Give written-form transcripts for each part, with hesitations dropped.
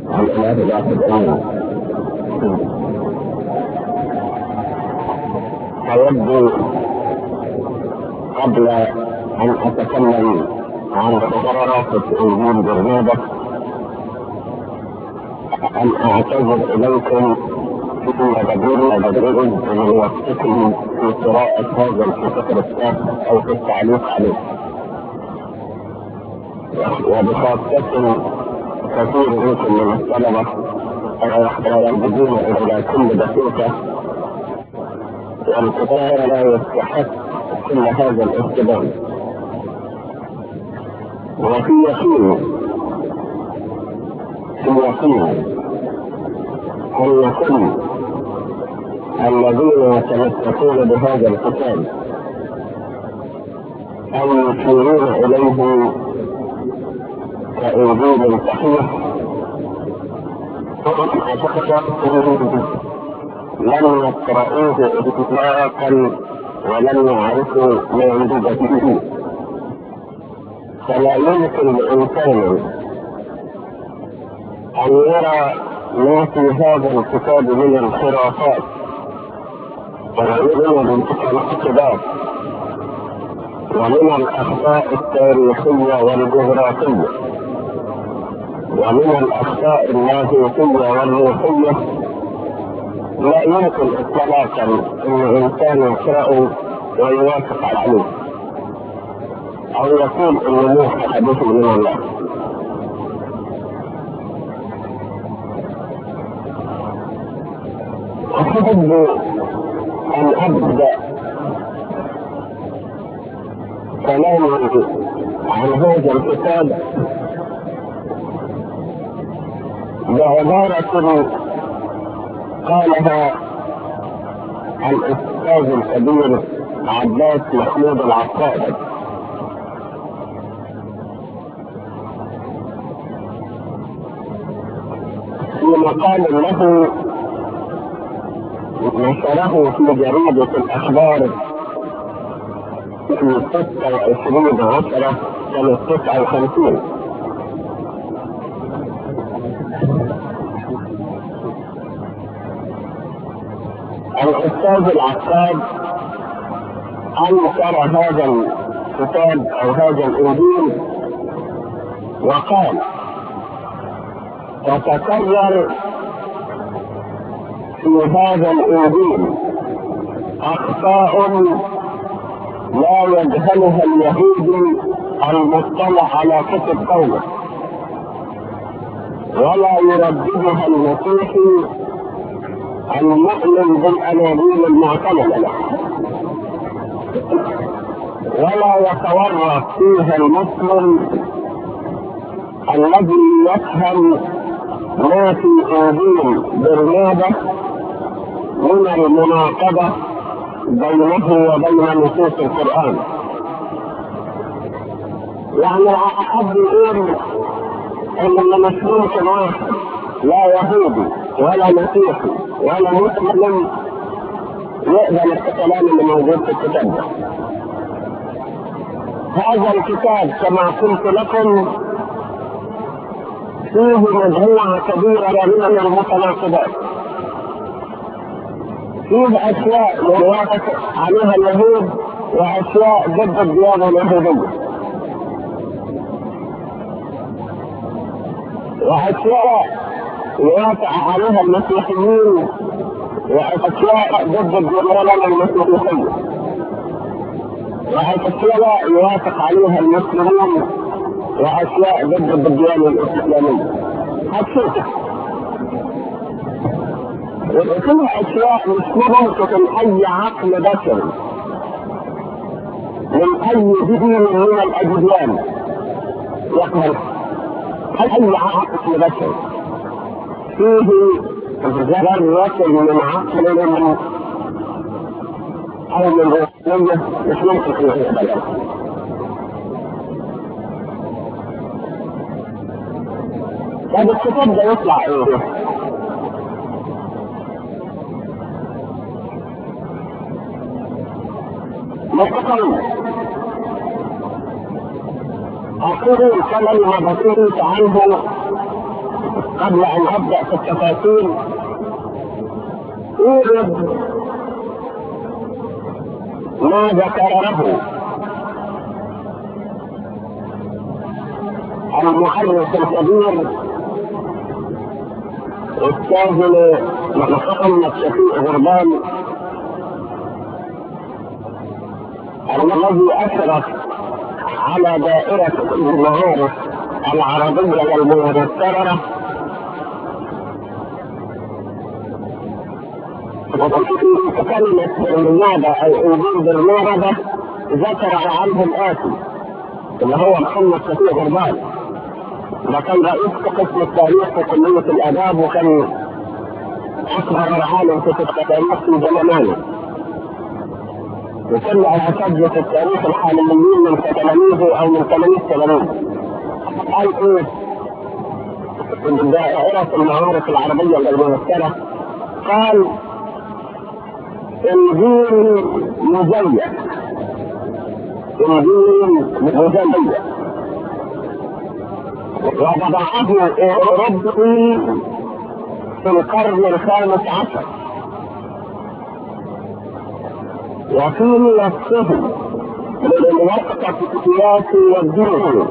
فيبدو قبل أن أتكلم عن خبرات إنجيل برنابة أن أعتذر إليكم في بدرين من وقتكم في قراءة هذا الكتاب الثالث أو في التعليق عليه، وبخاصة كثير منكم من الطلبة يرجعون إلى كل دقيقة، والكتاب لا يستحق كل هذا الاهتمام. وفي يقين أن كل الذين يتمسكون بهذا الكتاب أو يشيرون إليه كإنجيل صحيح لم يقرؤوه إطلاقا ولم يعرفوا معجزته، فلا يمكن لإنسان أن يرى ما في هذا الكتاب من الخرافات ومن الانتقادات ومن الأخطاء التاريخية والجغرافية ومن الأخطاء اللاهوتية والروحية، لا يمكن إطلاقا أن الإنسان يقرأ ويوافق عليه أو يقول أن موسى حديث من الله. أحب أن أبدأ كلامي عن هذا الكتاب بعبارة قالها الأستاذ الكبير عباس محمود العقاد في مقال له نشره في جريدة الأخبار في 26/10 سنة 59. الأستاذ العقاد أنكر هذا الكتاب أو هذا الإنجيل وقال: تتكرر في هذا الإنجيل أخطاء لا يجهلها اليهودي المطلع على كتب قومه، ولا يرددها المسيحي المؤمن بالأناجيل المعتمدة له، ولا يتورط فيها المسلم الذي يفهم ما في إنجيل برنابة من المناقضة بينه وبين نصوص القرآن. يعني أحب يقول أن المسلم واحد، لا يهودي ولا مسيحي ولا مسلم يقبل الكلام اللي موجود في الكتاب ده. هذا الكتاب كما قلت لكم فيه مجموعة كبيرة من المتناقضات، فيه أشياء يوافق عليها اليهود وأشياء ضد الديانة اليهودية، وأشياء يوافق عليها المسيحيين وأشياء ضد الديانة المسيحية، وأشياء يوافق عليها المسلمين وأشياء ضد الديانة الإسلامية. هتشوف وكل أشياء مش ممكن أي عقل بشري من أي دين من الأديان يقبل. أي عقل بشري فيه ذرة من عقل من أو من روحية مش ممكن يقبلها. طب الكتاب ده يطلع ايه؟ مستقيم. أقول كلمة بسيطة عنه قبل ان ابدأ في التفاصيل اوجد ما ذكره المؤرخ الكبير استاذ محمد شفيق غربان الذي اشرف على دائرة المعارف العربية الميسرة كلمة النيابة أو وجود النيابة ذكر عنه الآتي اللي هو محمد شفيق غربان. ده كان رئيس قسم التاريخ في كلية الآداب وكان أكبر عالم في التاريخ في زمانه، وكل أساتذة التاريخ الحاليين من تلاميذه أو من تلاميذ. قال إيه؟ دائرة المعارف العربية الميسرة قال إنجيل مزيف، إنجيل مزيف وضعه أوروبي في القرن الخامس عشر، وفيه يصفه من الوقت السياسي والديني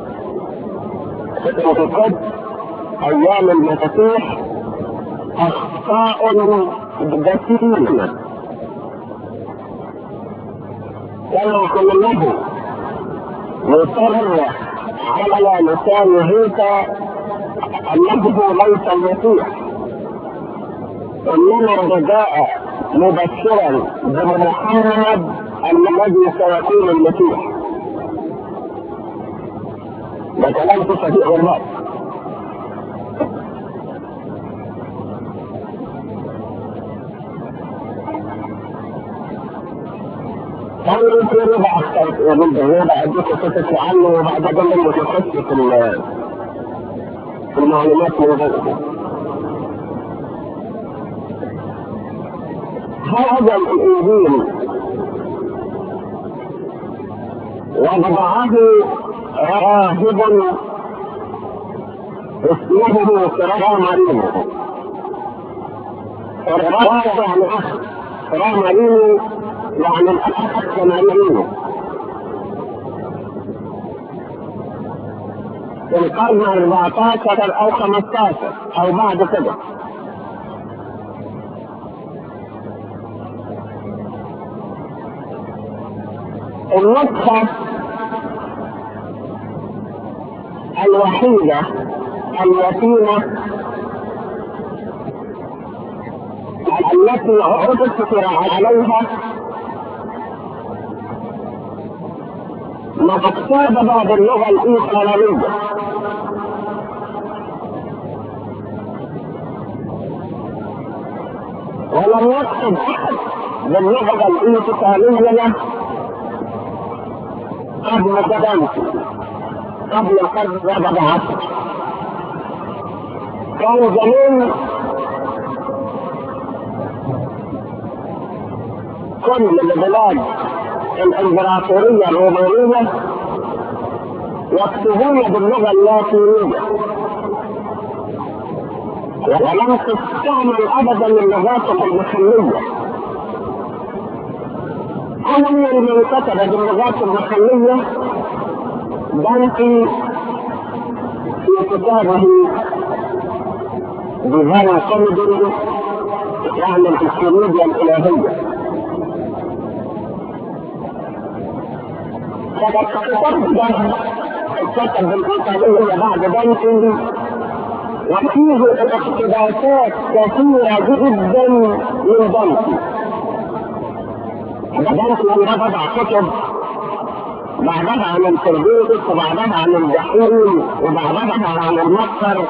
في القدس أيام المسيح أخطاء جسيمة كان كله يصرح على لسان عيسى أنه ليس المسيح، إنما جاء مبشرا بمحمد الذي سيكون المسيح. ده كلام في صحيح غربان. قالوا انت ربع اخترت ربع اديك قصص عنه وبعد كده متخصص في المعلومات من غيره. هذا الانجيل وضعه راهب اسمه سراء مارينو. سراء يعني اخ، سراء مارينو يعني الأخ مارينو في القرن 14 أو 15 أو بعد كده. النسخة الوحيدة اليتيمة التي عرفت عليها مكتوبة باللغة الإيطالية، ولم يكتب أحد باللغة الإيطالية قبل دانتي، قبل القرن 14. كان زمان كل البلاد الامبراطورية الرومانية يكتبون باللغة اللاتينية، ولم تستعمل ابدا اللغات المحلية. أول من كتب باللغات المحلية دانتي في كتابه ديفان كوميدي، يعني الكوميديا الإلهية. الكتب بالإيطالية بعد دانتي، وفيه اقتباسات كثيرة جدا من دانتي. دانتي وضع كتب بعضها عن الفردوس وبعضها عن الجحيم وبعضها عن المصر.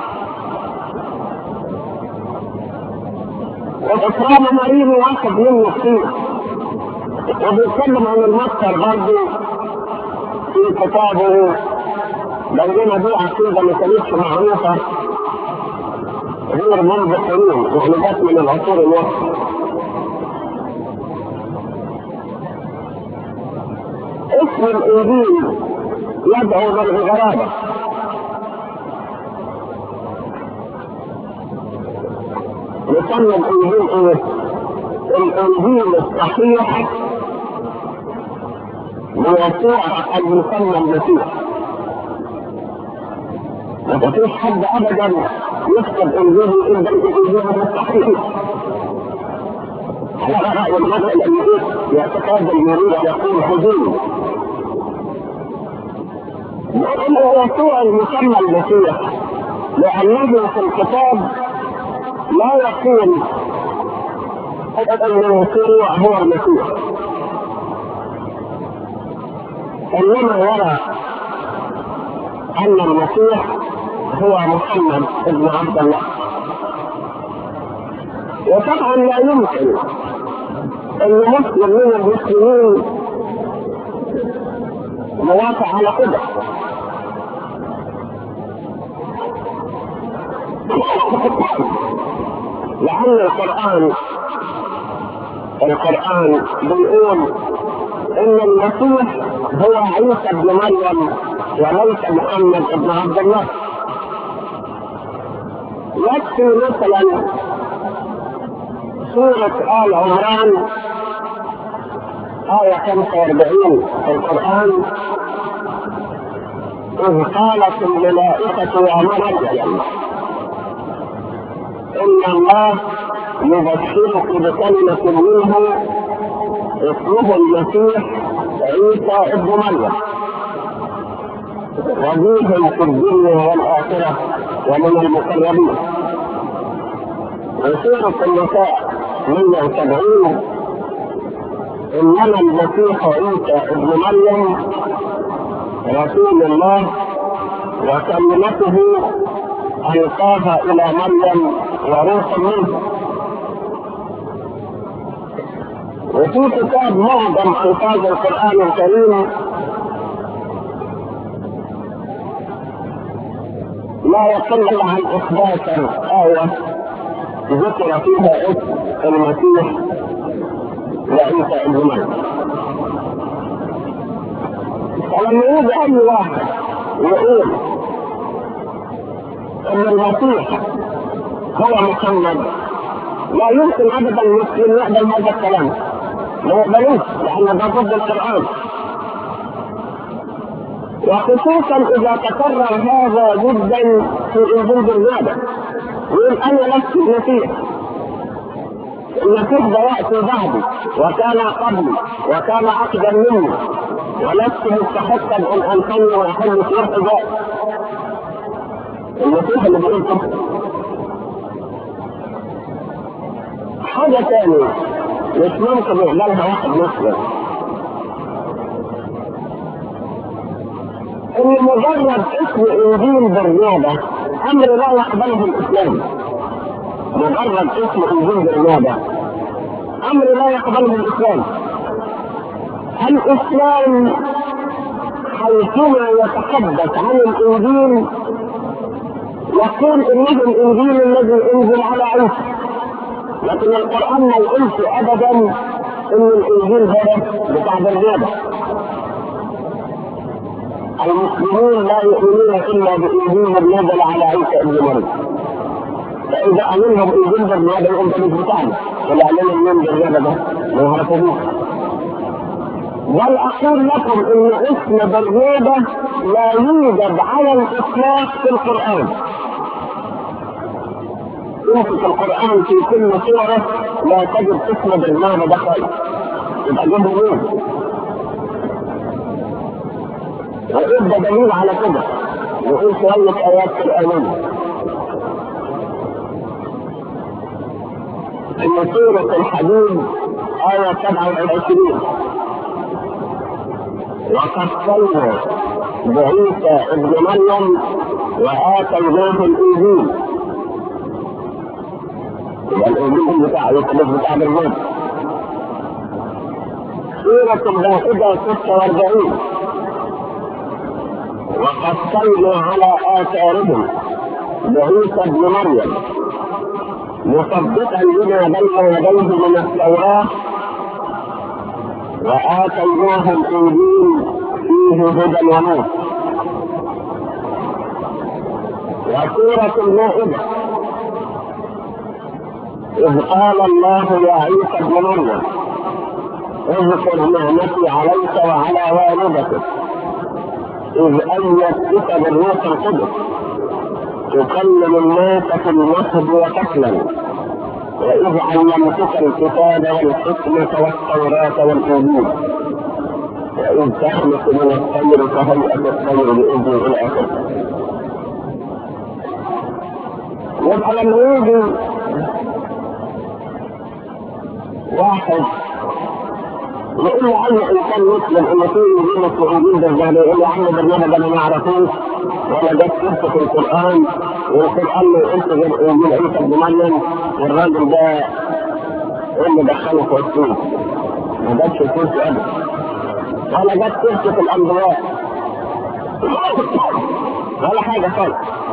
والإكرام مارينو واحد منه كتير، وبيتكلم عن المصر برضه في كتابه. بينما دي عقيدة ما كانتش معروفة غير منذ قرون، يعني جت من العصور الوسطى. اسم الإنجيل يدعو بالغرابة، يسمى الانجيل ايه؟ الانجيل الصحيح ليسوع المسمى المسيح. ما فيش حد ابدا يكتب انجيل الا الانجيل الصحيح. على رأي المرء الذي يعتقد المريض يقول حزين. لأن يسوع المسمى المسيح لأنه في الكتاب لا يقول أن يسوع هو المسيح، إنما يرى أن المسيح هو محمد ابن عبد الله. وطبعا لا يمكن أن مسلم من المسلمين موافق على كده، لأن القرآن بيقول إن المسيح هو عيسى ابن مريم وليس محمد ابن عبد الله. يكفي مثلا سورة آل عمران آية 45 في القرآن: إذ قالت الملائكة يا مريم إن الله يبشرك بكلمة منه اسمه المسيح عيسى ابن مريم وجيها في الدنيا والآخرة ومن المقربين. وسورة النساء 170: إنما المسيح عيسى ابن مريم رسول الله وكلمته ألقاها إلى مريم وروح منه. وفي كتاب معظم ألفاظ القرآن الكريم لا يقل عن 11 آية ذكر فيها اسم المسيح وعيسى ابن مريم. فلما يجي أي واحد يقول أن المسيح هو محمد لا يمكن أبدا المسلم يقبل هذا الكلام، ما يقبلوش، لأن ده ضد القرآن. وخصوصا إذا تكرر هذا جدا في إنجيل برنابا، يقول أنا لست المسيح، المسيح ده يأتي بعدي وكان قبلي وكان أقدم مني ولست مستحقا أن أنحني وأحل في ارتجاء. المسيح اللي بيقول كده. حاجة ثانية مش ممكن يعملها واحد مسلم، ان مجرد اسم انجيل برنابا امر لا يقبله الاسلام. مجرد اسم انجيل برنابا امر لا يقبله الاسلام. الاسلام حيثما يتحدث عن الانجيل يقول انه الانجيل الذي انزل على عيسى، لكن القرآن ما يقولش ابدا ان الانجيل هذا بتاع برنابا. المسلمون لا يؤمنون الا بانجيل نزل على عيسى ابن مريم، فاذا امنهم انجيل برنابا يقول مش بتاعنا، ولا امنهم من برنابا ده ما يعرفوش. بل اقول لكم ان اسم برنابا لا يوجد على الاطلاق في القرآن. في القرآن في كل سورة لا تجد اسم برنابا ده خالص، يبقى جنب مين؟ وإذا دليل على كده نقول شوية آيات قرآنية. في سورة الحديد آية 27: وقفلنا بعيسى ابن مريم وآتيناه الإنجيل. والإنجيل بتاع يطلب بتاع برنابا. سورة المائدة 46: وقفلنا على آثارهم بعيسى ابن مريم مصدقا لما بين يديه من التوراة وآتيناه الإنجيل فيه هدى ونور. وسورة المائدة إذ قال الله يا عيسى ابن مريم اذكر نعمتي عليك وعلى والدتك إذ أيدتك بالروح القدس تكلم الناس في المهد وكفلا وإذ علمتك الكتاب والحكمة والتوراة والإنجيل وإذ تخلق من الطير كهيئة الطير بإذن إلى آخره. يبقى لما يجي واحد يقول له أي إنسان مسلم إن في نجيمة في إنجيل دجال يقول له إحنا برنامج أنا ما أعرفوش ولا جت سيرته في القرآن والقرآن له أنت غير إنجيل عيسى ابن مريم والراجل ده إيه اللي دخله في السوق؟ ما جاتش سيرته أبدا ولا جت سيرته في الأنبياء ولا حاجة خالص.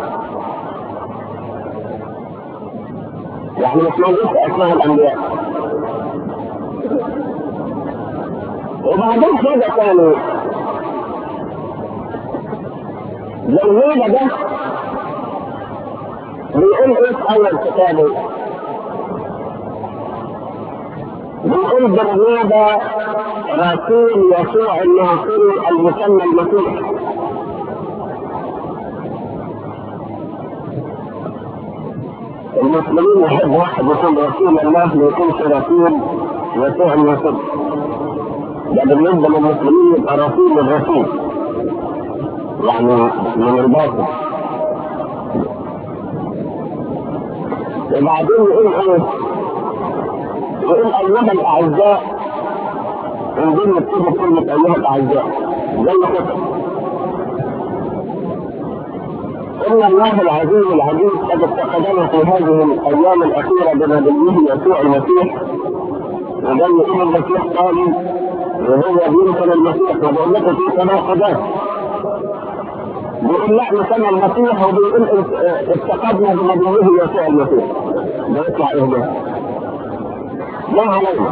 يعني مش موجود أسماء الأنبياء. وبعدين حاجة ثانية برنامج ده بيقول ايه في اول كتابه؟ بيقول برنامج رسول يسوع الناصري المسمى المسيح. المسلمين يحب واحد يكون رسول الله ما يكونش رسول يسوع الناصري. ده بالنسبة للمسلمين يبقى رسول الرسول يعني من الباطل. وبعدين يقول ايه؟ يقول ايها الاعزاء انزل نكتب كلمة ايها الاعزاء زي كده. ان الله العزيز العزيز قد اتخذنا في هذه الايام الاخيرة بنبيه يسوع المسيح. وده يقول المسيح قال وهو بيمكن المسيح وبيقول لكم في تناقضات. بيقول لا مثلا المسيح وبيقول اتخذنا بنبيه يسوع المسيح. ده يطلع ايه ده؟ ما علينا.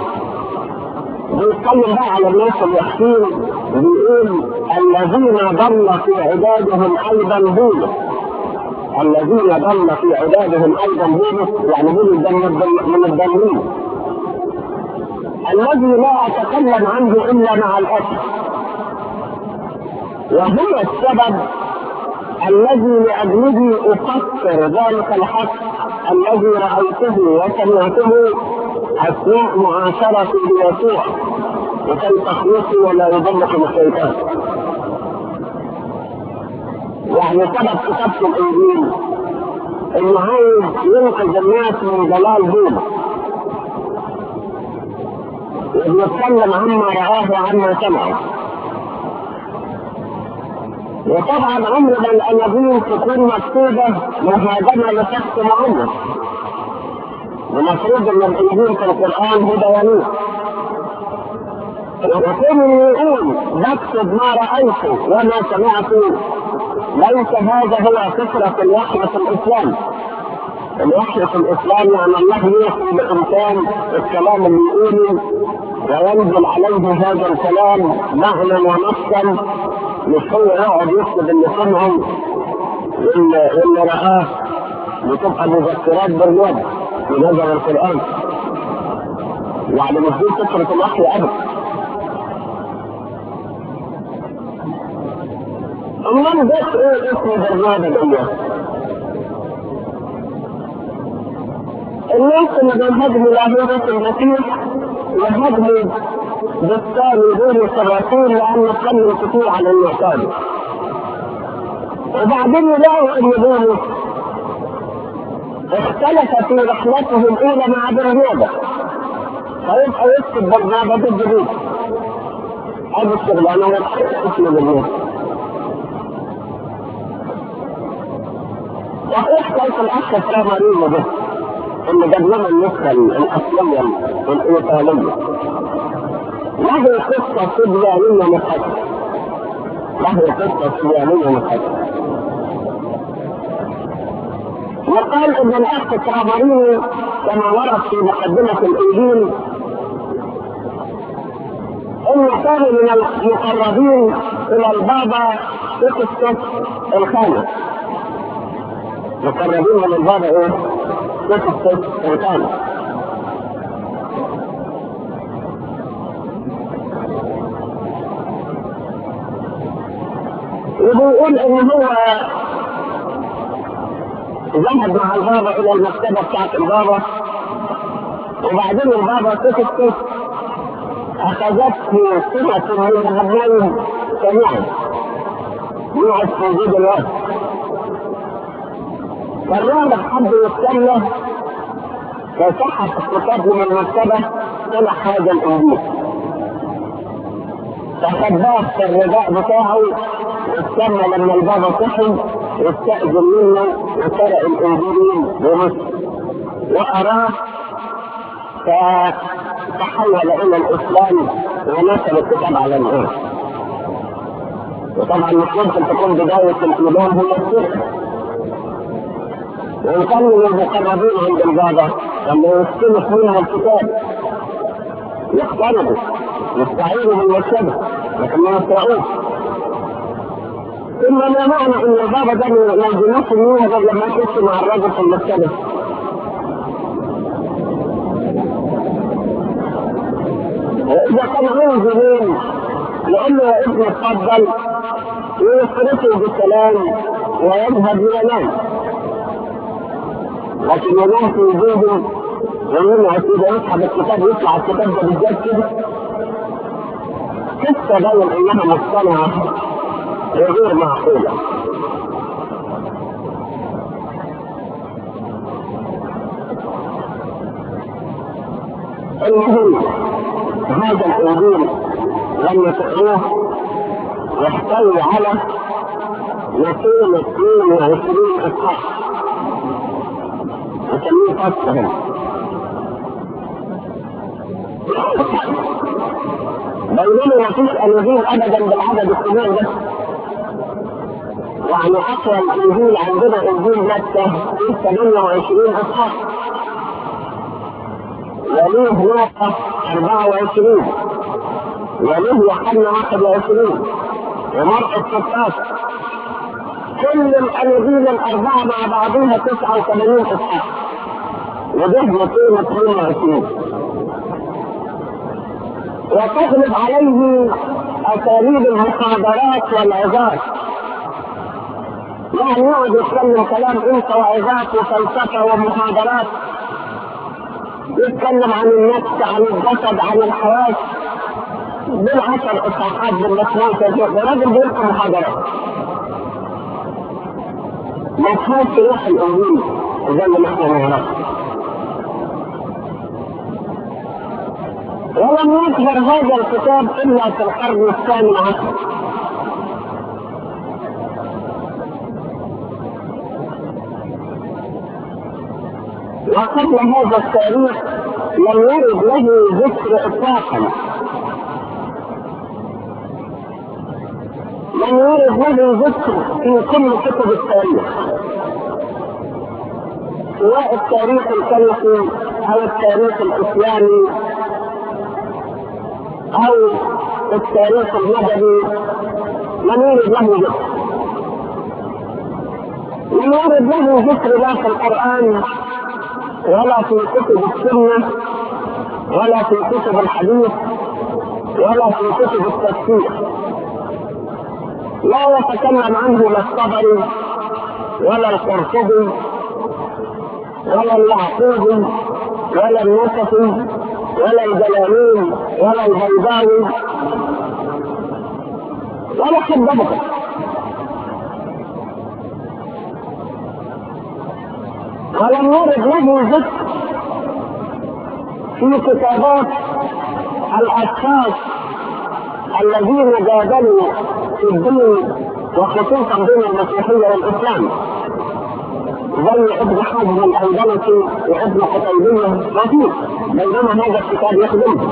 بيتكلم بقى على الناس الوحشين بيقول الذين ضل في عبادهم ايضا بولس. الذين ضل في عبادهم ايضا بولس يعني بولس من الضالين الذي لا اتكلم عنه الا مع الاسف. وهو السبب الذي لاجله افسر ذلك الحق الذي رايته وسمعته اثناء معاشرتي بيسوع وكي تخلصي ولا يضلكم الشيطان. يعني سبب كتابة الانجيل انه عايز ينقذ الناس من ضلال دينه وبيتكلم عما رآه وعما سمعه. وطبعا عمر ما الاناجيل تكون مكتوبه مهاجمه لشخص معين. المفروض ان الانجيل في القران هو بيانات. وكل يقول بكتب ما رايته وما سمعته ليس هذا هو فكره الوحي في الاسلام. الوحي في الاسلام يعني الله يوحي بامكان الكلام اللي يقوله وينزل عليه هذا الكلام معنى ونصا، مش هو يقعد يكتب اللي سمعه واللي رآه وتبقى مذكرات باليد في نظر القرآن. يعني مش دي فكرة الوحي أبدا. أمال ده إيه اسم برنامج الله؟ الناس اللي بيهاجموا لاهوت المسيح يهاجموا بالتالي دون الرسول لأنه اتكلم كتير عن المعتاد. وبعدين يلاقوا ان دول اختلف في رحلته الاولى مع برنابا فيبقى يكتب برنابا بالجديد. هذا الشغلانه اسم برنابا. صحيح كيف الاخ فرامارينو ده اللي جاب لنا النسخه الاصليه الايطاليه له قصه سودانيه مضحكه. له قصه سودانيه مضحكه. وقال ان الاخ فرامارينو كما ورد في مقدمه الانجيل انه كان من المقربين الى البابا سكستوس الخامس. مقربين من البابا ايه؟ تسكت وتاني. وبيقول ان هو ذهب مع البابا الى المكتبة بتاعت البابا، وبعدين البابا سكت اخذته سنة من الغبين سمعت يقعد في وجود الوقت. فالراجل حب يتكلم فسحب الكتاب من المكتبة طلع هذا الانجيل، فخباه في الرداء بتاعه واستنى لما البابا صحي واستأذن منه وسرق الانجيلين ومشي وأراه فتحول الى الاسلام ونشر الكتاب على الناس. وطبعا مش ممكن تكون بداية الايمان هي الشرك، وان كان من المقربين عند البابا لما يستلف منه الكتاب يقتربوا يستعينوا من الشبه لكن ما يستطيعوش. ثم ما معنى ان البابا ده ما يجنوش منه غير لما يخش مع الرجل في المكتبه؟ إذا كان عنده جنين يقول له يا ابني اتفضل ويصرفه بالسلام ويذهب ينام، لكن ينام في وجوده ويمنع كده يسحب الكتاب ويطلع الكتاب ده بالذات كده قصة باين انها مصطنعة وغير معقولة. المهم هذا الانجيل لما تقروه يحتوي على 222 اصحاح نسميه فصل. بينما ما فيش انجيل ابدا بالعدد الكبير ده، يعني اقوى الانجيل عندنا انجيل متى فيه 28 اصحاح، وليه لوقا 24، وليه يوحنا 21، ومرقس 16. كل الاناجيل الاربعه مع بعضها 89 اصحاح، وده 222. وتغلب عليه اساليب المحاضرات والعظات، يعني يقعد يتكلم كلام انت وعظات وفلسفه ومحاضرات، يتكلم عن النفس عن الجسد عن الحواس بال10 اصحاحات بالمسموع وراجل بيلقى محاضرات. ما فيهاش روح الانجيل زي ما احنا نعرف. ولم يظهر هذا الكتاب الا في القرن الثامن عشر. وقبل هذا التاريخ لم يرد له ذكر اطلاقا، لم يرد له ذكر في كل كتب التاريخ، سواء التاريخ الكنسي او التاريخ الاسلامي او التاريخ المدني، لم يرد له ذكر. لم يرد له ذكر لا في القرآن ولا في كتب السنة ولا في كتب الحديث ولا في كتب التفسير. لا يتكلم عنه لا الطبري ولا القرطبي ولا اليعقوبي ولا النسفي ولا الجلالين ولا البيضاوي ولا حد ابدا. ولم يرد له ذكر في كتابات الاشخاص الذين جادلوا في الدين وخصوصا بين المسيحيه والاسلام، زي ابن حزم الاندلسي وابن قتيبيه وفيه، بينما هذا الكتاب يخدمه.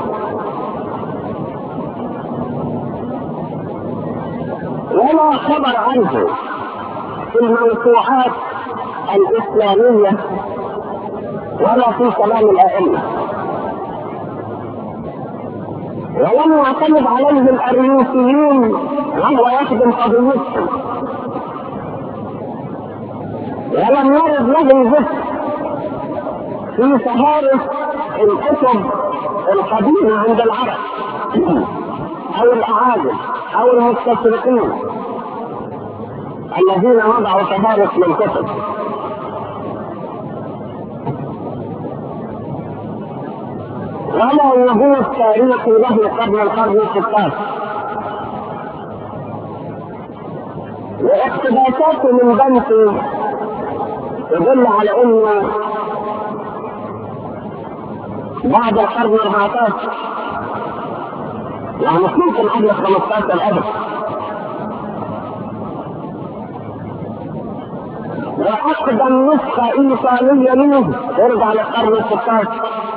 ولا خبر عنه في الموسوعات الإسلامية ولا في كلام الأئمة، ولم يعتمد عليه الأريوسيين وهو يخدم قضيتهم، ولم يرد له ذكر في فهارس الكتب القديمة عند العرب أو الأعاجم أو المستشرقين الذين وضعوا فهارس للكتب. ولا وجود تاريخي له قبل القرن ال16، واقتباساته من بنتي يدل على انه بعد القرن ال14، يعني مش ممكن قبل 15 ابدا. واقدم نسخه انسانيه منه يرجع للقرن ال16.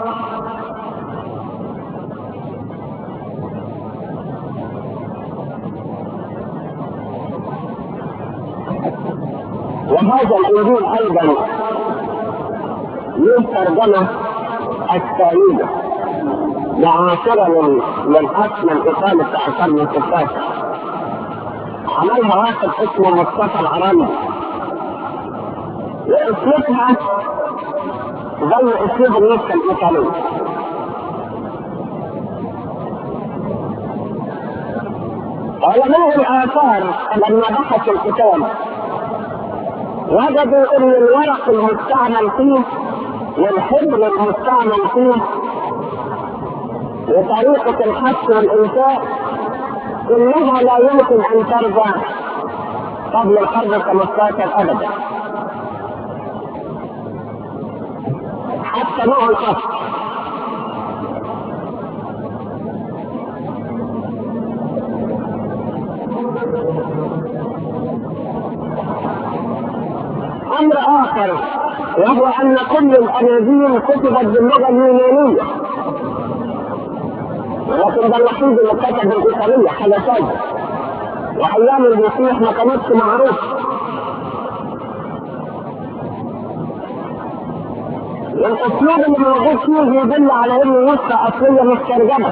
وهذا الانجيل ايضا له ترجمه الثانيه معاصره للاصل الايطالي بتاع القرن ال16، عملها واحد اسمه مصطفى العراني، واسلوبها زي اسلوب النسخه الايطاليه. علماء الاثار لما بحثوا الكتاب وجدوا ان الورق المستعمل فيه والحبر المستعمل فيه وطريقة الحث والإنشاء كلها لا يمكن أن ترجع قبل القرن ال15 أبدا، حتى نوع الخط. أمر آخر وهو أن كل الأناجيل كتبت باللغة اليونانية، ولكن ده الوحيد اللي كتب بالإيطالية حاجة ثانية، وأيام المسيح ما كانتش معروفة. الأسلوب اللي موجود فيه يدل على إنه نسخة أصلية مش ترجمة.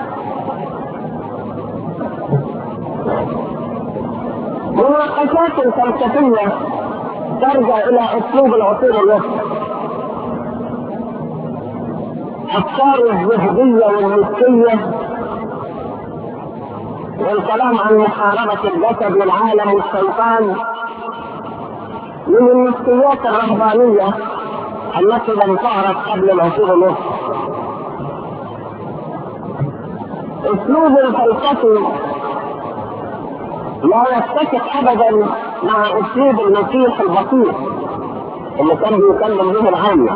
مناقشات فلسفية ترجع إلى أسلوب العصور الوسطى، أفكار الزهدية والمسكية والكلام عن محاربة الجسد والعالم والشيطان من المسكيات الرهبانية التي لم تعرف قبل العصور الوسطى. أسلوب الفلسفي لا يتفق أبدا مع أسلوب المسيح البسيط اللي كان بيكلم به العامة.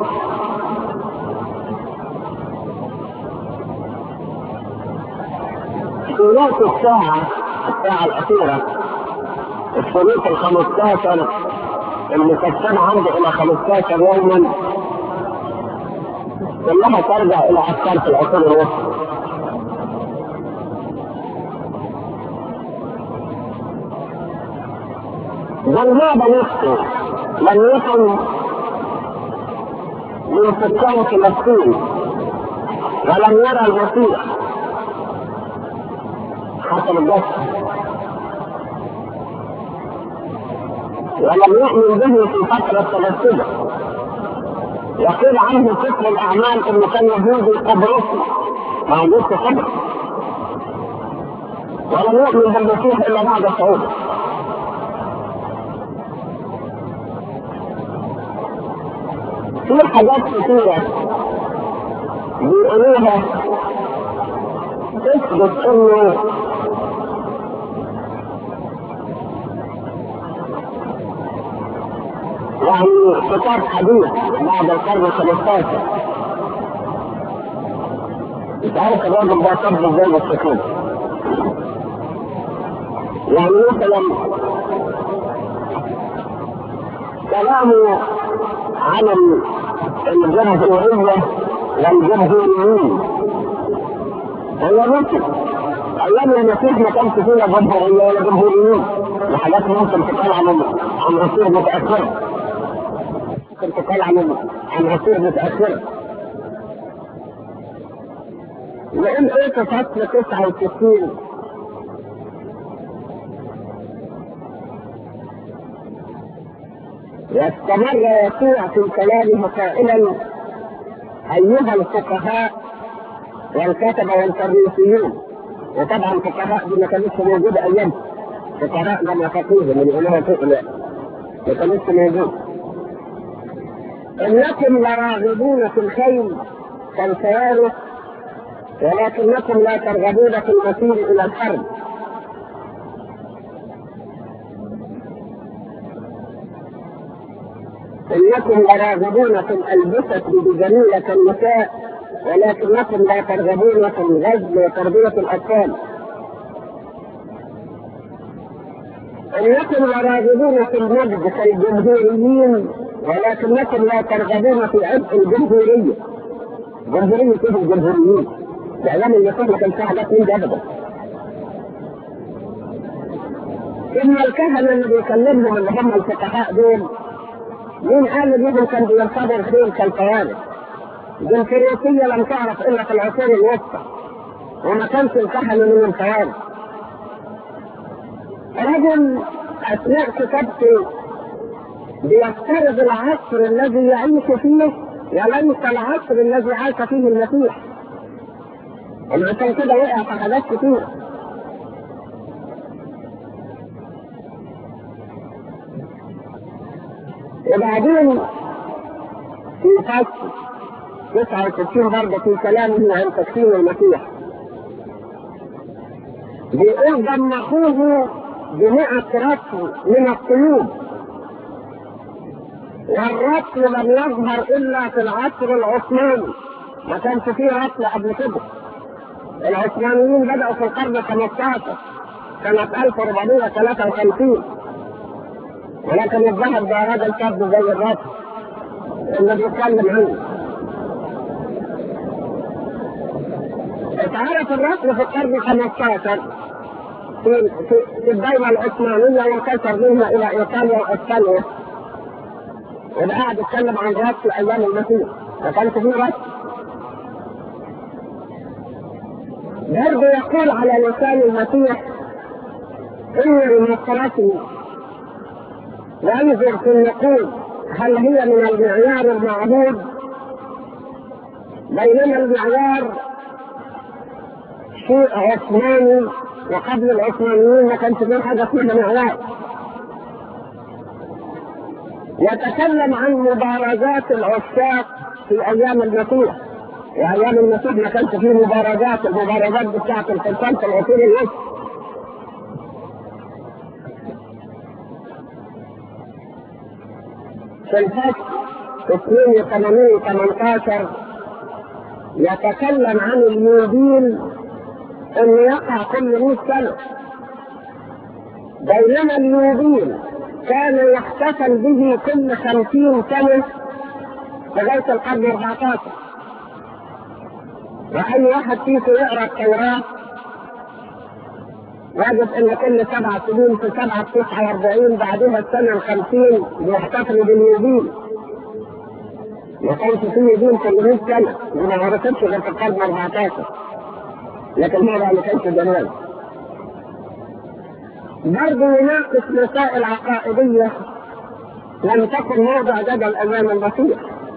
شروط الساعة الأخيرة، الشروط ال15 المكتبة عنده إلى 15 يوما، كلها ترجع إلى أفكار في العصور الوسطى. والباب نفسه لم يكن من سكان فلسطين ولم يرى المسيح حسب الجسد، ولم يؤمن به في فترة التنسبة. يقول عنه سفر الأعمال إنه كان يهودي قبرصي موجود في قبرص، ولم يؤمن بالمسيح إلا بعد صعوده. في حاجات كثيرة بيقولوها تثبت انه يعني كتاب حديث بعد القرن ال15. مش عارف الراجل ده صب ازاي بالسكون. يعني مثلا كلامه عن الجمهورية والجمهوريين هو ممكن ايام المسيح ما كانش فينا جمهورية ولا جمهوريين، وحاجات ممكن تقال عن عصور متأخرة، ممكن تقال عن عصور متأخرة. لأن ايه في فترة 69 يستمر يسوع في كلامه قائلا أيها الفقهاء والكتبة والفريسيون. وطبعا الفقهاء دي ما كانتش موجودة أيام فقهاء لما فقيهم من الإمام فقه ما كانتش موجودة. إنكم لراغبون في الخيل كالفوارس ولكنكم لا ترغبون في المسير إلى الحرب. إنكم لراغبون في الألبسة بجميلة كالنساء ولكنكم لا ترغبون في الغزل وتربية الأطفال. إنكم لراغبون في المجد كالجمهوريين ولكنكم لا ترغبون في عبء الجمهورية. جمهورية كيف الجمهوريين؟ الإعلام اللي يقول لك الكهنة من ده أبدا. إن الكهنة اللي بيكلمهم اللي هم الفقهاء دول مين قال إنهم كانوا بيركبوا الخيل كالفوارس؟ دي الفرنسية لم تعرف إلا في العصور الوسطى وما كانش الكهنة من الفوارس. رجل أثناء كتابته بيفترض العصر الذي يعيش فيه وليس العصر الذي عاش فيه المسيح. عشان كده وقع في حاجات كتير. وبعدين في فصل 69 برضه في كلامه عن تكفير المسيح بيقول ضمخوه ب100 رطل من الطيوب، والرطل لم يظهر الا في العصر العثماني، ما كانش فيه رطل قبل كده. العثمانيين بدأوا في القرن 15 سنة 1453 ولكن الظهر ده هذا الكذب زي الرطل اللي بيتكلم عنه. اتعرف الرطل في القرن 15 في الدولة العثمانية وانتشر منها إلى إيطاليا وأسبانيا. وده قاعد يتكلم عن رطل أيام المسيح، ما كانش فيه رطل. برضه يقول على لسان المسيح إن المصرفي وينظر في النقود هل هي من المعيار المعهود، بينما المعيار شيء عثماني وقبل العثمانيين ما كانش فيه حاجة اسمها معيار. يتكلم عن مبارزات العشاق في أيام المسيح، وأيام المسيح ما كانش فيه مبارزات، المبارزات بتاعت الفرسان في العصور الوسطى. في الفصل 82-18 يتكلم عن اليوبيل انه يقع كل 100 سنة، بينما اليوبيل كان يحتفل به كل 50 سنة لغاية القرن 14. وأي واحد فيكم يقرأ التوراة يجب ان كل 7 سنين في 7-49 بعدها السنة 50 بيحتفلوا باليوبيل. ما كانش فيه يوبيل كل 100 سنة، ما عرفتش غير في القرن 14، لكن هذا ما كانش جمال. برضه يناقش مسائل عقائدية لم تكن موضع جدل امام المسيح.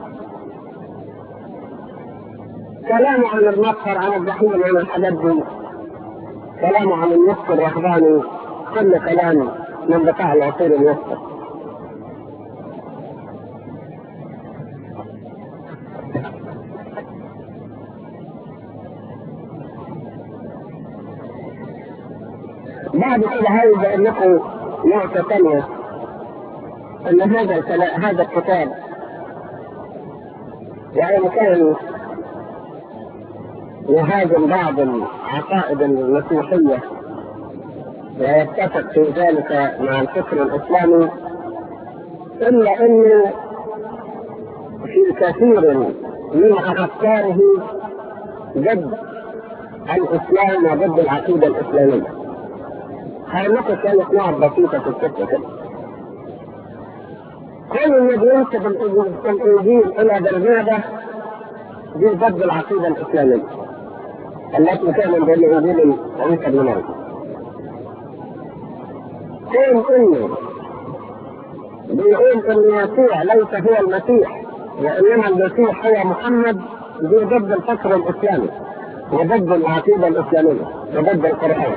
كلامه عن المطهر، عن الجحيم، عن الحاجات دي، كلامه عن النسك الرهباني، كل كلام من بتاع العصور الوسطى. بعد كده عايز اقول لكم نقطة ثانية، ان هذا الكتاب يعني كان يهاجم بعض العقائد المسيحية ويتفق في ذلك مع الفكر الإسلامي، إلا أنه في كثير من أفكاره ضد الإسلام وضد العقيدة الإسلامية. هناك كانت نوع بسيطة في الفكرة كده. كل الذي ينسب الإنجيل إلى برنابة دي ضد العقيدة الإسلامية التي كانت بالإنجيل عيسى بن مريم. كون إنه بيقول إن يسوع ليس هو المسيح وإنما المسيح هو محمد، دي ضد الفكر الإسلامي وضد العقيدة الإسلامية وضد القرآن.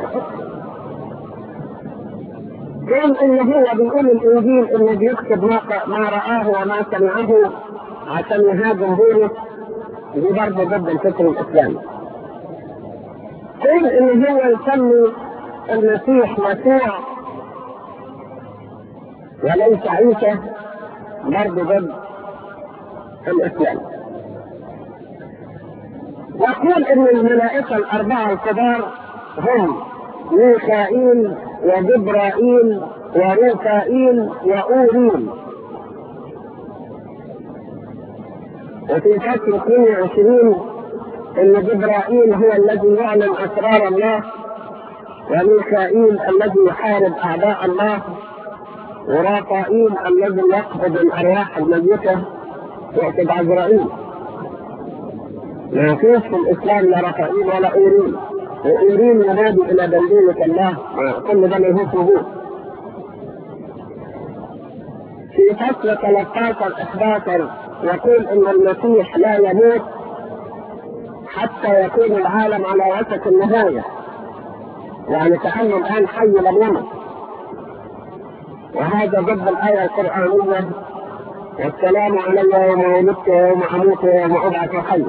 قال إن هو بيقول الإنجيل إنه بيكتب ما رآه وما سمعه عشان يهاجم بولس، دي برضه ضد الفكر الإسلامي. قال إن هو يسمي المسيح مسيح وليس عيسى، برضه ضد الإسلام. يقول إن الملائكة الأربعة الكبار هم ميخائيل وجبرائيل ورافائيل وأوريل. وفي فصل 22 إن جبرائيل هو الذي يعلن أسرار الله، وميخائيل الذي يحارب أعداء الله، ورافائيل الذي يقبض الأرواح الميتة يقصد عزرائيل. ما فيش في الإسلام لا رافائيل ولا أوريل، وأوريل ينادي إلى دندنة الله، كل ده له وجود. في فصل 13-11 يقول إن المسيح لا يموت حتى يكون العالم على وشك النهاية، يعني كأنه الآن حي لم يمت، وهذا ضد الآية القرآنية: والسلام علي يوم ولدت ويوم أموت ويوم أبعث حيا.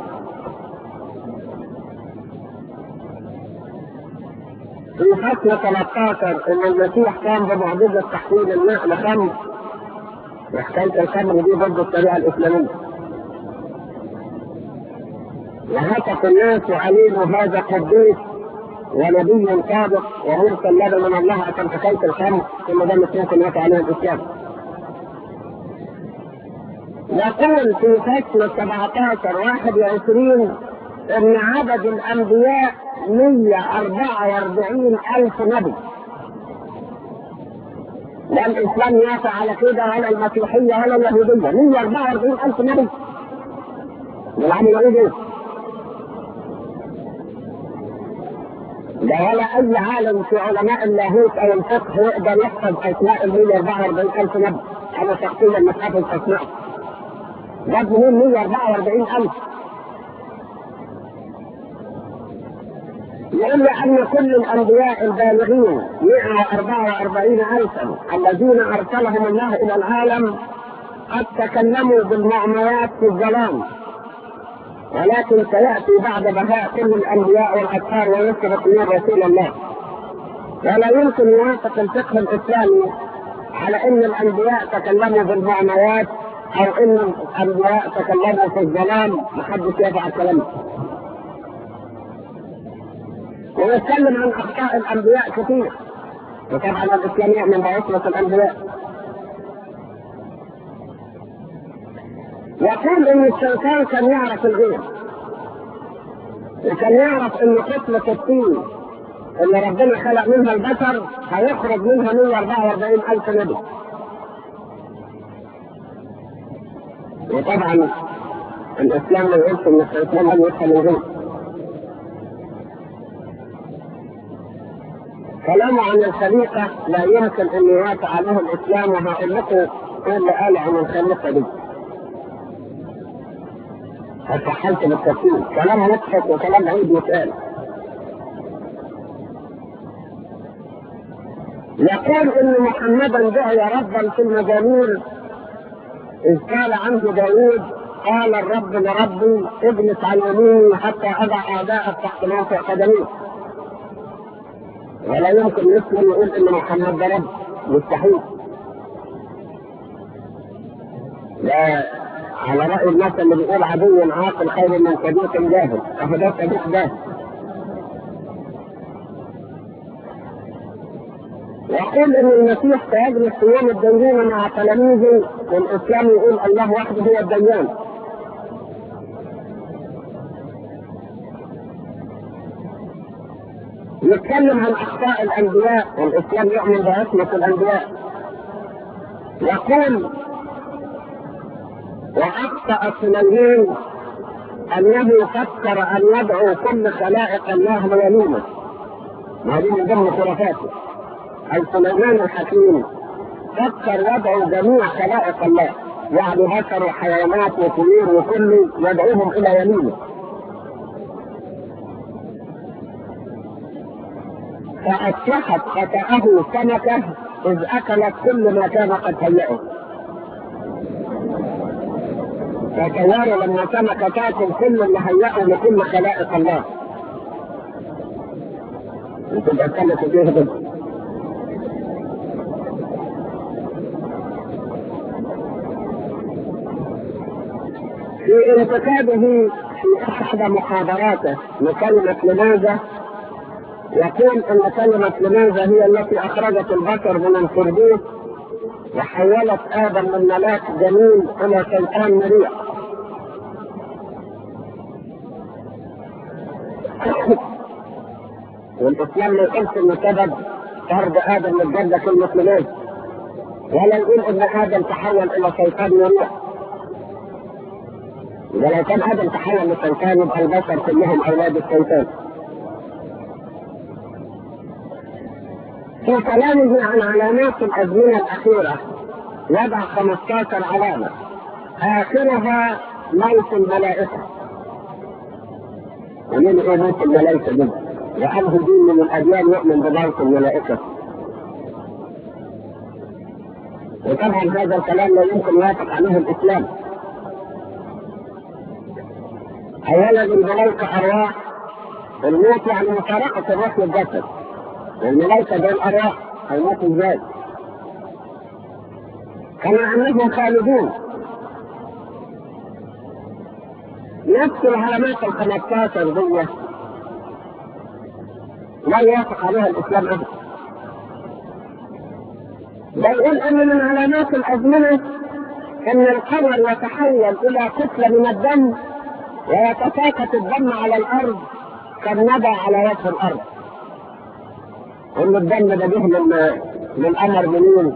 في فصل 13 إن المسيح قام بمعجزة تحويل الماء لخمر، وحكاية الخمر دي ضد الشريعة الإسلامية. وهتف الناس وعليم هذا قديس ونبي صادق ومرسل لنا من الله عشان حكاية الخمر، كل ده مش ممكن يقع عليه الإسلام. يقول في فصل 17-21 إن عدد الأنبياء 144,000 نبي. لا الإسلام يافع على كده ولا المسيحية ولا اليهودية، 144,000 نبي. والعمل ايه ده؟ ولا أي عالم في علماء اللاهوت أو الفقه يقدر يحفظ أسماء 144,000 نبي. أنا شخصيا مش حافظ أسماء. جاب منين 144,000؟ لأن كل الأنبياء البالغين 144,000 الذين أرسلهم الله إلى العالم قد تكلموا بالمعميات في الظلام، ولكن سيأتي بعد بهاء كل الأنبياء والأطهار ويسبق من رسول الله. ولا يمكن يوافق الفقه الإسلامي على أن الأنبياء تكلموا بالمعميات أو أن الأنبياء تكلموا في الظلام، محدش يفعل كلامه. ويتكلم عن أخطاء الأنبياء كثير، وطبعا الإسلام يؤمن بعصمة الأنبياء. يقول إن الشيطان كان يعرف الغيب، وكان يعرف إن قطلة الطين اللي ربنا خلق منها البشر هيخرج منها 144,000 نبي. وطبعا الإسلام ما يقولش إن الشيطان لم يفهم الغيب. كلامه عن الخليقة لا يمكن أن يوافق عليه الإسلام، وهقول لكم إيه اللي قال عن الخليقة دي. اتحلت بالتفصيل، كلام مضحك وكلام عيد يتقال. يقول إن محمدا دعي ربا في المزامير إذ قال عنه داود: قال الرب لربي اجلس على يميني حتى أضع أعداءك تحت موطئ قدمي. ولا يمكن مسلم يقول إن محمد ده رب، مستحيل. لا، على رأي الناس اللي بيقول عدو عاقل خير من صديق جاهل، فده صديق جاهل. يقول إن المسيح سيجلس في يوم الدينونة مع تلاميذه، والإسلام يقول الله وحده هو الديان. يتكلم عن أخطاء الأنبياء، والإسلام يؤمن بعصمة الأنبياء. يقول: وأخطأ سليمان أنه فكر أن يدعو كل خلائق الله ليمينه. هذه من ضمن خرافاته. أي سليمان الحكيم فكر يدعو جميع خلائق الله يعني بشر وحيوانات وطيور وكله يدعوهم الى يمينه. فاصبحت خطأه سمكة اذ اكلت كل ما كان قد هيئه. فتيار لما سمكة تاكل كل اللي هيئه لكل خلائق الله. وتبقى السمكة دي هدف. في انتقاده في احدى محاضراته لكلمة لماذا يقول ان كلمة لماذا هي التي اخرجت البشر من الفردوس وحولت ادم من ملاك جميل الى شيطان مريع. والاسلام ما يقولش ان سبب طرد ادم من الجنة كلمة لماذا، ولا يقول ان ادم تحول الى شيطان مريع. ولو كان ادم تحول لشيطان يبقى البشر كلهم اولاد الشيطان. في كلامه عن علامات الازمنه الاخيره وضع 15 علامه اخرها موت الملائكه. ومن ايه موت الملائكه دي؟ وانه دين من الاديان يؤمن بموت الملائكه. وطبعا هذا الكلام لا يمكن يوافق عليه الاسلام. اولا الملائكه ارواح، الموت يعني مفارقه الروح للجسد، والملائكه دول ارواح هيموتوا ازاي؟ كما انهم خالدون. نفس العلامات ال15 دي لا يوافق عليها الاسلام ابدا. بيقول ان من علامات الازمنه ان القمر يتحول الى كتله من الدم ويتساقط الدم على الارض كالندى على وجه الارض. ان الدم ده جه من قمر منين؟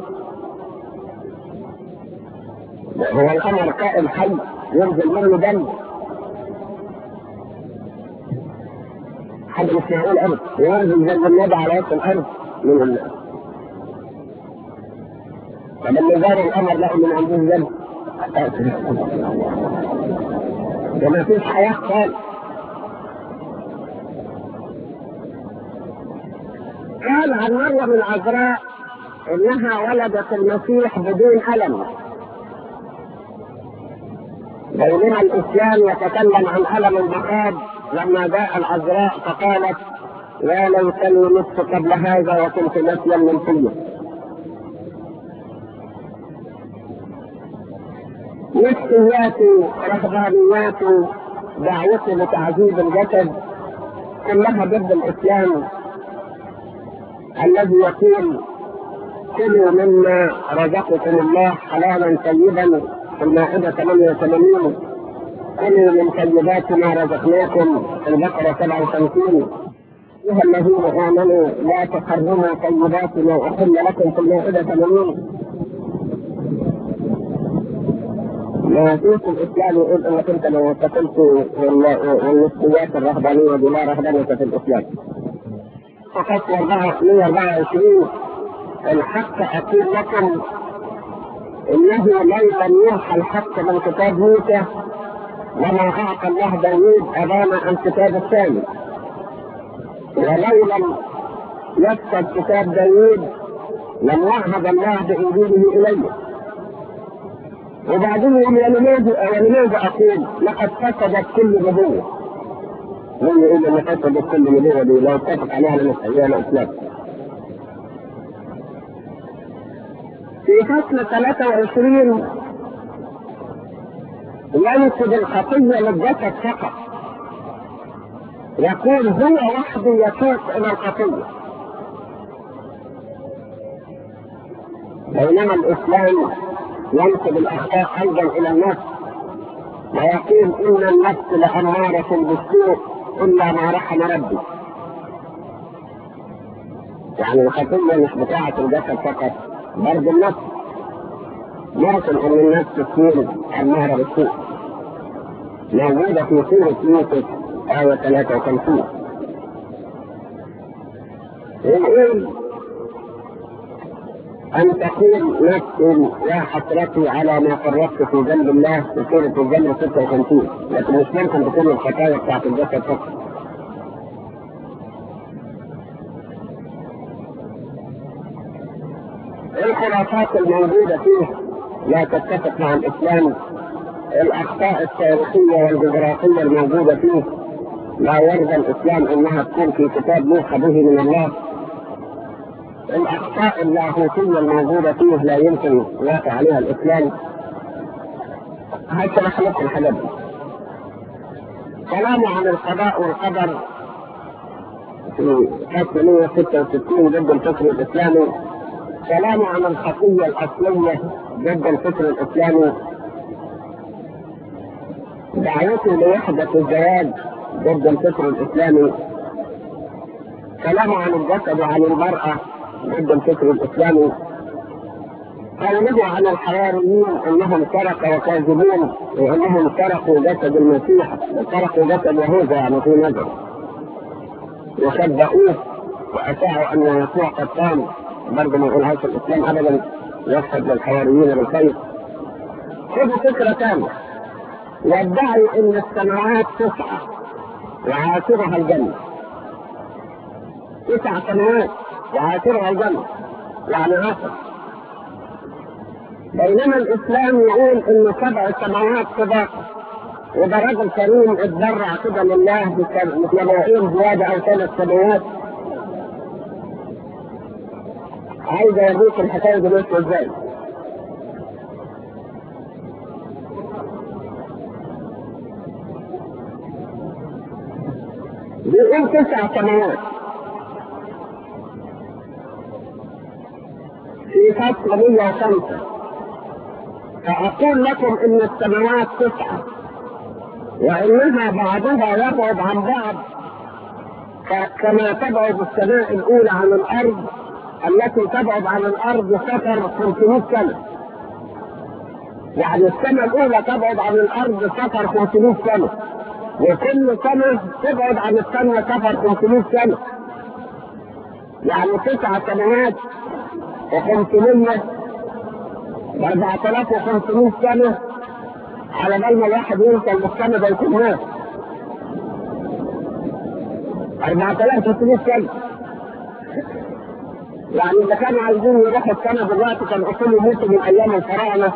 هو القمر كائن حي ينزل منه دم؟ حد مش معقول ابدا ينزل زي الندى على وجه الارض من الناس. فلما زار القمر لقوا من عندهم دم. ده ما فيش حياه خالص. قال عن مريم العذراء انها ولدت المسيح بدون الم. بينما الاسلام يتكلم عن الم المخاض لما جاء العذراء فقالت يا ليتني مت قبل هذا وكنت نسيا منسيا. نفسيات رهبانيات دعوته لتعذيب الجسد كلها ضد الاسلام الذي يقول كلوا مما رزقكم الله حلالا طيبا في المائدة 88 كلوا من طيبات ما رزقناكم في البقرة 57 أيها الذين آمنوا لا تحرموا طيبات ما أحل لكم في المائدة 80. ما فيش الإسلام يقول إنك أنت لو اتقلت والنفسيات الرهبانية دي لا رهبانية في الإسلام. فقط 124 الحق أقول لكم إنه لن يوحى الحق من كتاب موسى وما أعطى الله داوود أمام الكتاب الثاني، ولو لم يكتب كتاب داوود لم يعهد الله بإنجيله إليه. وبعدين يقول لماذا أقول لقد فسدت كل نبوة. من يقول أن فسدت كل نبوة دي لو اتفق عليها المسيحيين الإسلام. في فصل 23 ينسب الخطية للجسد فقط، يقول هو وحده يسوق إلى الخطية. بينما الإسلام ينسب الأخطاء أيضا إلى النفس ويقول إن النفس لأمارة بالسوء إلا ما رحم ربي. يعني الخطية مش بتاعة الجسد فقط، برضه النفس ممكن ان النفس تصير اماره بالسوء. موجوده في سوره يوسف آية 53. يقول أن تقول نفسي يا حسرتي على ما فرطت في ذنب الله في سورة الجنة 56، لكن مش ممكن تكون الخطايا بتاعت الجسد فقط. الخرافات الموجودة فيه لا تتفق مع الإسلام. الأخطاء التاريخية والجغرافية الموجودة فيه لا يرضى الإسلام أنها تكون في كتاب موحى به من الله. الأخطاء اللاهوتية الموجودة فيه لا يمكن يوافق عليها الإسلام. حتى نخلص الحاجات دي. كلامه عن القضاء والقدر في فصل 166 ضد الفكر الإسلامي. كلامه عن الخطية الأصلية ضد الفكر الإسلامي. دعوته لوحدة الزواج ضد الفكر الإسلامي. كلامه عن الجسد وعن المرأة ضد الفكر الإسلامي. قوله عن الحواريين أنهم سرقوا وكاذبون وأنهم سرقوا جسد المسيح وسرقوا جسد يهوذا يعني في نظر وخبأوه وأشاعوا أن يسوع قد قام، برضه ما يقولهاش الإسلام أبدا، يشهد للحواريين بالخير. خذوا فكرة ثانية، يدعي أن السماوات 9 وعاشرها الجنة. 9 سماوات وعاشرها الجنة يعني 10. بينما الإسلام يقول إن 7 سماوات صداقة. وده راجل كريم اتبرع كده لله بسماوين زيادة أو 3 سماوات. عايز أوريك الحكاية دي ماشية إزاي. بيقول 9 سماوات في فصل 105. فأقول لكم إن السماوات 9 وإنها بعضها يبعد عن بعض كما تبعد السماء الأولى عن الأرض التي تبعد عن الأرض سفر 500 سنة. يعني السماء الأولى تبعد عن الأرض سفر 500 سنة، وكل سنة تبعد عن الثانية سفر 500 سنة. يعني 9 سنوات و500 ب4500 سنة على بال ما الواحد يوصل للسنة ده يكون مات. 4300 سنة. يعني إذا كانوا عايزين يروحوا السنة دلوقتي كان أصول يموتوا من أيام الفراعنة.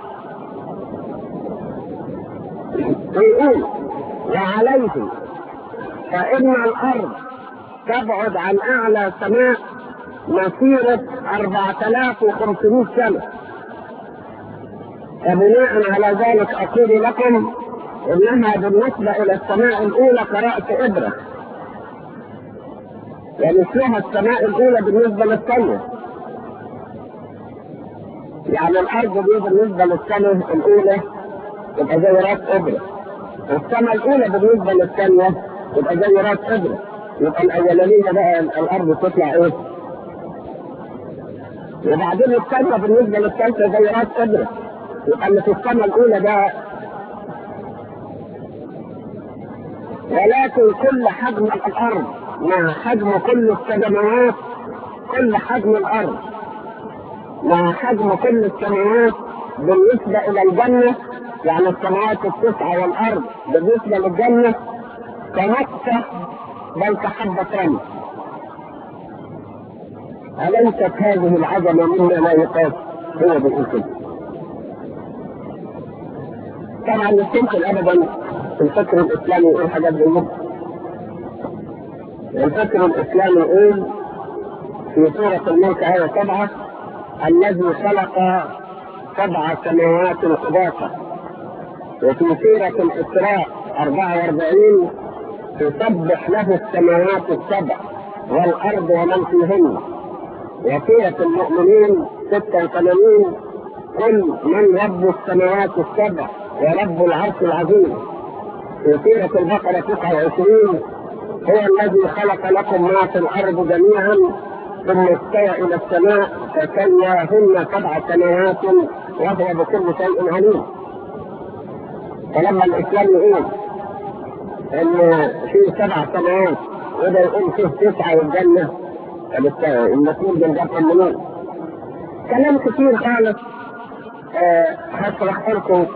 ويقول وعليه فإن الأرض تبعد عن أعلى سماء مسيرة 4500 سنة. وبناء على ذلك أقول لكم إنها بالنسبة إلى السماء الأولى كرأس إبرة. يعني فيها السماء الأولى بالنسبة للثانية. يعني الأرض دي بالنسبة للسماء الأولى تبقى زي رأس إبرة. والسماء الأولى بالنسبة للثانية تبقى زي رأس إبرة. يبقى الأولانية بقى الأرض تطلع إيه؟ وبعدين الثانية بالنسبة للثالثة زي رأس إبرة. يبقى اللي في السماء الأولى ده. ولكن كل حجم الأرض مع حجم كل السماوات، كل حجم الأرض مع حجم كل السماوات بالنسبة إلى الجنة، يعني السماوات 9 والأرض بالنسبة للجنة كنقطة بل كحبة رمل. أليست هذه العظمة مما لا يقاس؟ هو بالإنسان. طبعا مش يمكن أبدا الفكر الإسلامي يقول حاجات زي دي. الفكر الإسلامي يقول في سورة الملك آية 7 الذي خلق 7 سماوات طباقا. وفي سورة الإسراء 44 تسبح له السماوات 7 والأرض ومن فيهن. وسورة المؤمنين 86 قل من رب السماوات 7 ورب العرش العظيم. في سورة البقرة 29 هو الذي خلق لكم ما في الأرض جميعا ثم استوى إلى السماء فسواهن 7 سماوات وهو بكل شيء عليم. فلما الإسلام يقول إن فيه 7 سماوات وده يقول فيه 9 والجنة، المسؤول بالجنة منين؟ كلام كتير خالص هشرح لكم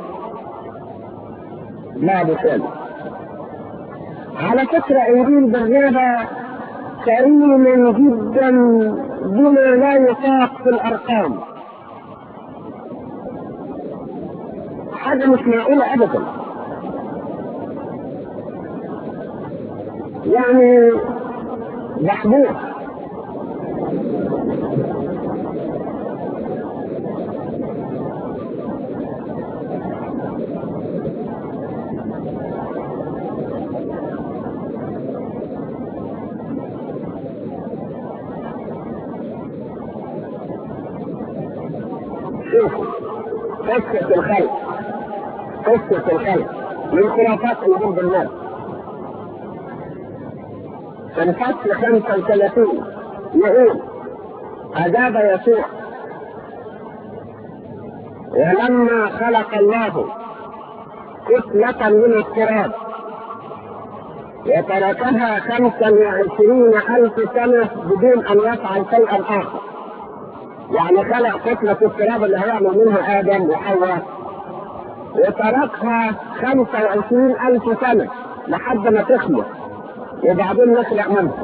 بعد كده. على فكرة انجيل برنابا كريم جدا بما لا يطاق في الارقام، حاجة مش معقولة ابدا. يعني محبوب قصة الخلق، قصة الخلق من خرافات انجيل برنابا. في الفصل 35 يقول: أجاب يسوع: ولما خلق الله كتلة من التراب وتركها 25,000 سنة بدون أن يفعل شيئا آخر، يعني خلق كتلة التراب اللي هيعمل منها آدم وحواء وتركها 25,000 سنة لحد ما تخلق وبعدين نخلق منها.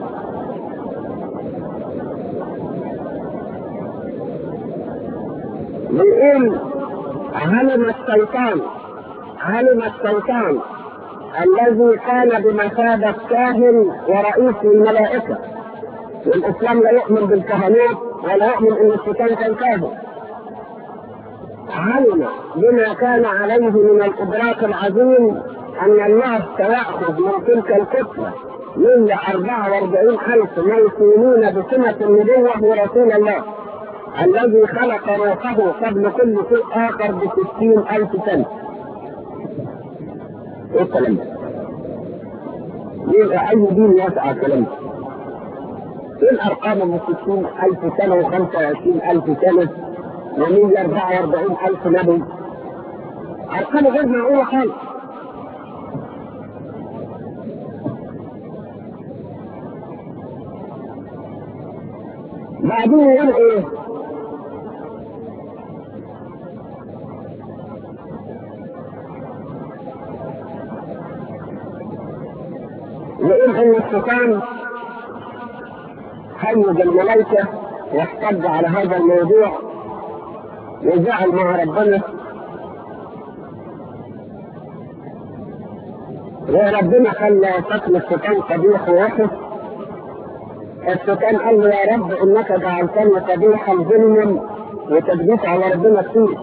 بيقول: علم الشيطان الذي كان بمثابة كاهن ورئيس الملائكة، والإسلام لا يؤمن بالكهنوت ولا يؤمن أن الشيطان كان كاهن، علم بما كان عليه من الإدراك العظيم أن الله سيأخذ من تلك الكتلة 144,000 موصولين بسمة النبوة ورسول الله الذي خلق روحه قبل كل شيء آخر ب60,000 سنة. ايه الكلام ده؟ يبقى أي دين يسعى الكلام ده؟ ايه الأرقام من 60,000 سنة و25,000 سنة و144,000 نبي؟ أرقام غير معقولة خالص. بعدين يقول ايه؟ يقول ان الشيطان هيج الملائكة واحتج على هذا الموضوع وزعل مع ربنا، وربنا خلى شكل الشيطان قبيح ووحش. الشيطان قال له: يا رب انك جعلتني قبيحا ظلما، وتكذبت على ربنا كتير،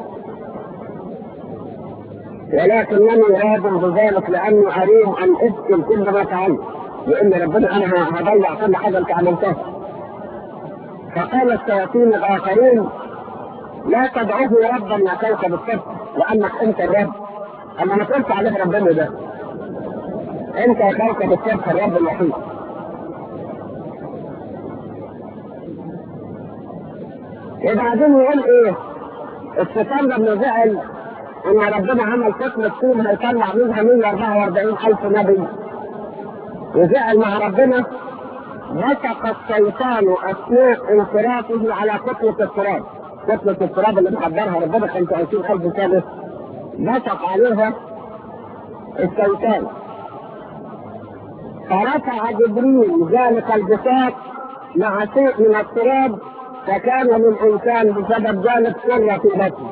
ولكنني راض بذلك لاني اريد ان ابطل كل ما فعلت، لان ربنا انا هضيع كل حاجه انت عملتها. فقال الشياطين الاخرين: لا تدعوه ربا يا كوكب السبت لانك انت الرب. اما ما تقولش عليه ربنا ده، انت يا كوكب السبت الرب الوحيد. وبعدين يقول ايه؟ الشيطان لما زعل ان ربنا عمل كتلة طين هيطلع منها 144,000 نبي وزعل مع ربنا، مسك الشيطان اثناء انصرافه على كتلة التراب، كتلة التراب اللي محضرها ربنا 25,000 سنة، مسك عليها الشيطان، فرفع جبريل ذلك البساط مع شيء من التراب، فكان للإنسان بسبب ذلك سرة في بطنه.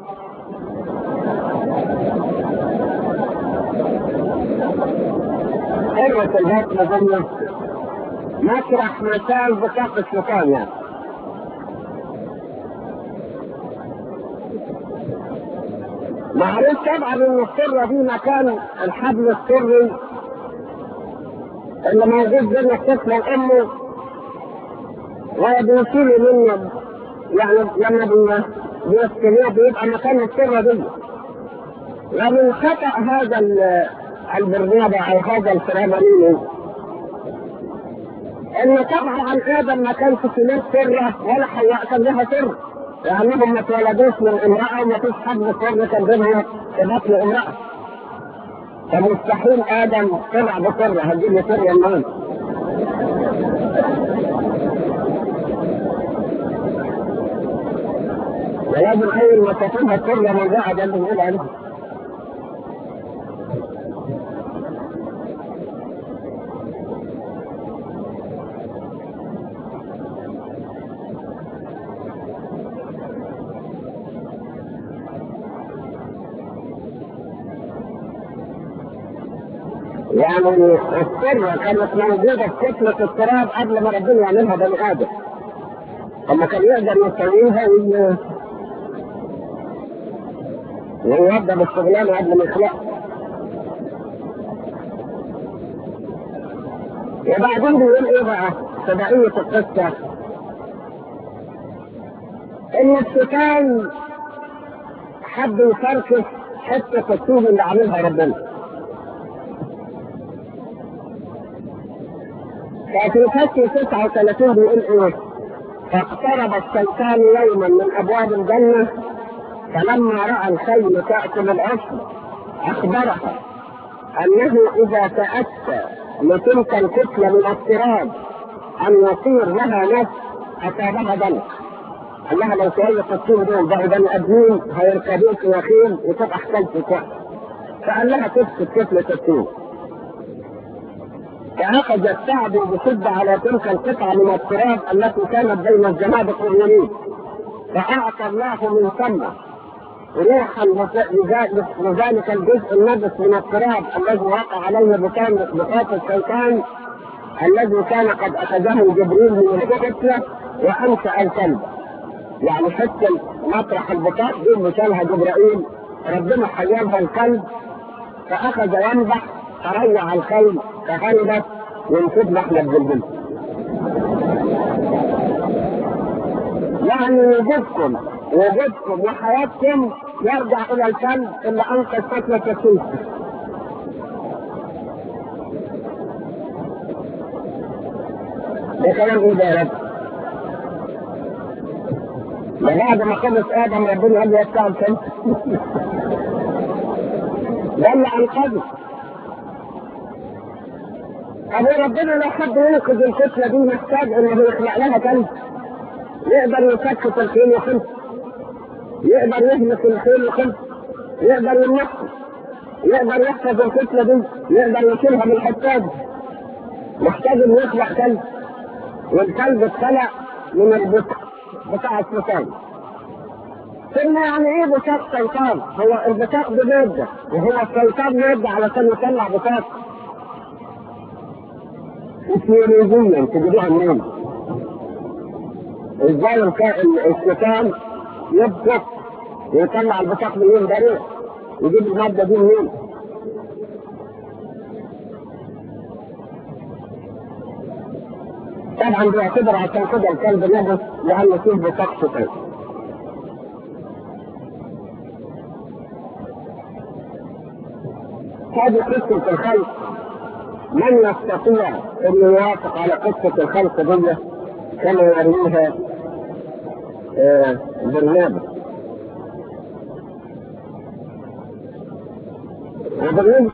سرة البطن ظنه مسرح مثال بساط الشيطان يعني. معروف طبعا ان السرة دي مكان الحبل السري اللي موجود بين الطفل وامه، وبيشيلوا منه يعني لما بيسكنوه بيبقى مكان السرة دي. ومن خطأ هذا البرنامج او هذا الفراملين ان طبعا ادم ما كانش في ناس سرة ولا حواء كان لها سر، لانهم ما اتولدوش من امرأة وما فيش حد سر كان بينهم في بطن امرأة، فمستحيل ادم طلع بسر. هتجيب لي سر منين؟ ولازم أول ما تفهمها كل من بعد اللي يقول عنها. يعني السر كانت موجودة في كتلة التراب قبل ما ربنا يعملها بني آدم. لما كان يقدر يسويها ويوضب الشغلانة قبل ما يخلقها. وبعدين بيقول ايه بقى في بقية القصة؟ ان الشيطان حب يفركش حتة الطوب اللي عاملها ربنا. ففي فتح 39 بيقول ايه؟ فاقترب الشيطان يوما من ابواب الجنة فلما رأى الخيل تأكل العشب اخبرها انه اذا تأتى لتلك الكتلة من التراب ان يصير لها نفس اصابها دم. قال لها لو شوية الطوب دول بقوا بني ادمين هيركبوك يا خيل وتبقى احتلت كويس. فقال لها تفسد كتلة الطوب. فأخذ الشعب بشدة على تلك القطعة من التراب التي كانت بين الزنادق واليمين، فأعطى الله من ثم روحا لذلك الجزء النجس من التراب الذي وقع عليه بطاقة الشيطان الذي كان قد أخذه جبريل من الكتلة وأنشأ الكلب. يعني حتى مطرح البطاقة دي اللي شالها جبرائيل ربنا حيالها الكلب، فأخذ ينبح فروع الخيل فهربت ونفذ احنا بجلدنا. يعني وجودكم وحياتكم يرجع الى الكلب اللي انقذ فترة السوس. ده كلام ايه ده يا رب؟ ده بعد ما خلص ادم ربنا قال له يطلع الكلب. ده اللي انقذه. أبو ربنا لو حد ينقذ الكتلة دي محتاج إنه يخلق لها كلب يقدر يسكت الخيل وخلف، يقدر يهلك الخيل وخلف، يقدر ينقذ، يقدر يحفظ الكتلة دي، يقدر يشيلها من الحتاد. محتاج إنه يخلق كلب، والكلب اتخلق من البطاق بتاع الشيطان. ثم يعني إيه بطاق شيطان؟ هو البطاق دي مادة، وهو الشيطان مادة علشان يطلع بطاق. فيزيولوجيا تجيبوها منين؟ ازاي الشيطان يبطق ويطلع البطاق منين ده؟ يجيب المادة دي منين؟ طبعا بيعتبر عشان كده الكلب نجس لأنه فيه بطاق شيطان. هذه قصة الخلق. من يستطيع ان يوافق على قصة الخلق دي كما يريها برنامج